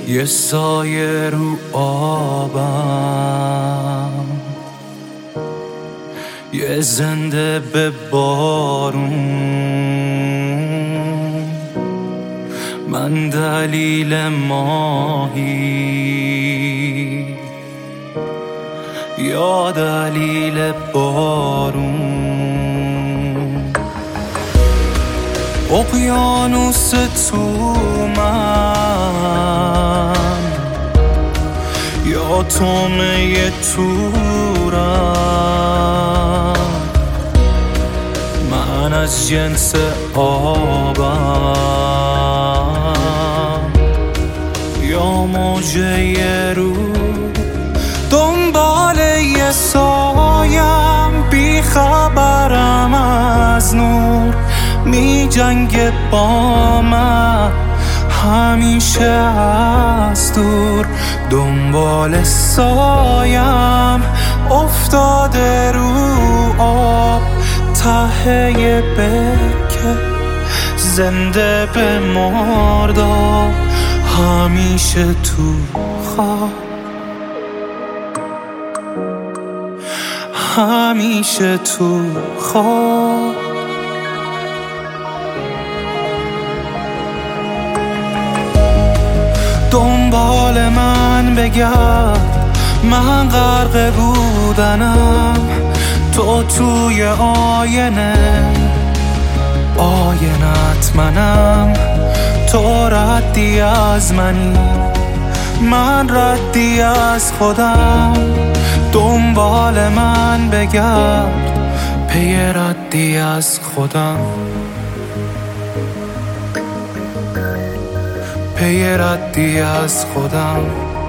یه سایه رو آبم، یه زنده به بارون. من دلیل ماهی یا دلیل بارون. اقیانوس تو من یا تومه تورم. من از جنس آبم یا موجه رو. دنبال یه سایم، بی خبرم از نور، می جنگه با من همیشه از دور. دنبال سایم افتاده رو آب، ته برکه زنده به مرداب، همیشه تو خواب، همیشه تو خواب. دنبال من بگرد، من غرق بودنم، تو توی آینت منم. تو ردی از منی، من ردی از خودم. دنبال من بگرد، پی ردی از خودم، پی ردی از خودم.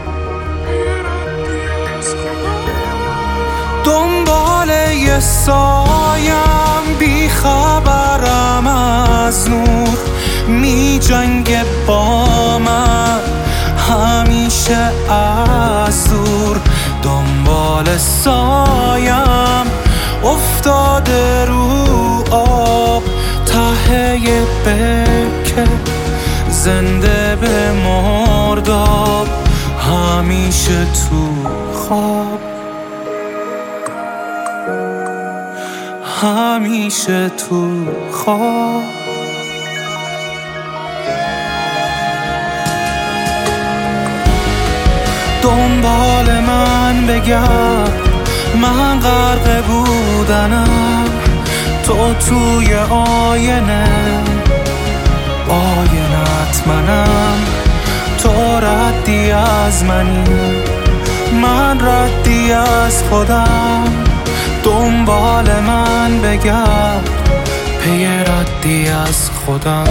دنبال یه سایم، بی خبرم از نور، می جنگه با من همیشه از دور. دنبال سایم افتاده رو آب، ته برکه زنده به مرداب، همیشه تو خواب، همیشه تو خواب. دنبال من بگرد، من غرق بودنم، تو توی آینت منم. تو ردی از منی، من ردی از خودم. دنبال من بگرد، پی ردی از خودم.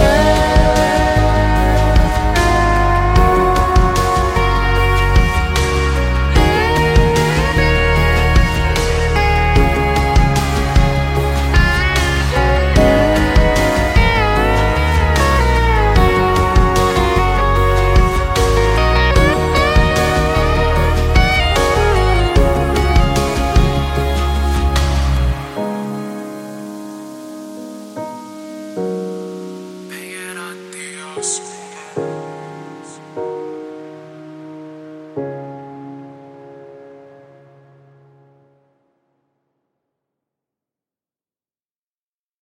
Yes.